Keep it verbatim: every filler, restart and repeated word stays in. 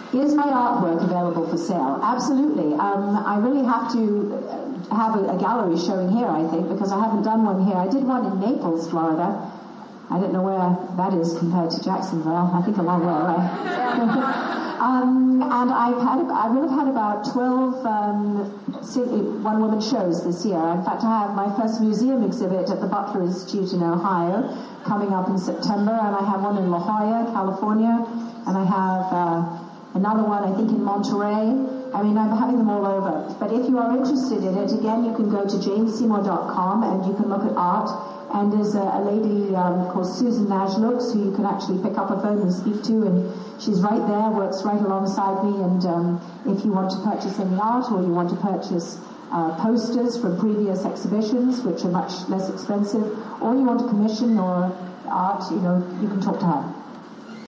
Is my artwork available for sale? Absolutely. Um, I really have to have a, a gallery showing here, I think, because I haven't done one here. I did one in Naples, Florida. I don't know where that is compared to Jacksonville. I think a long way away. um, and I've had, I will have had about twelve um, one-woman shows this year. In fact, I have my first museum exhibit at the Butler Institute in Ohio coming up in September, and I have one in La Jolla, California, and I have uh, another one, I think, in Monterey. I mean, I'm having them all over. But if you are interested in it, again, you can go to jane seymour dot com and you can look at art. And there's a, a lady um, called Susan Najlooks who you can actually pick up a phone and speak to, and she's right there, works right alongside me. And um, if you want to purchase any art, or you want to purchase uh, posters from previous exhibitions, which are much less expensive, or you want to commission or art, you know, you can talk to her.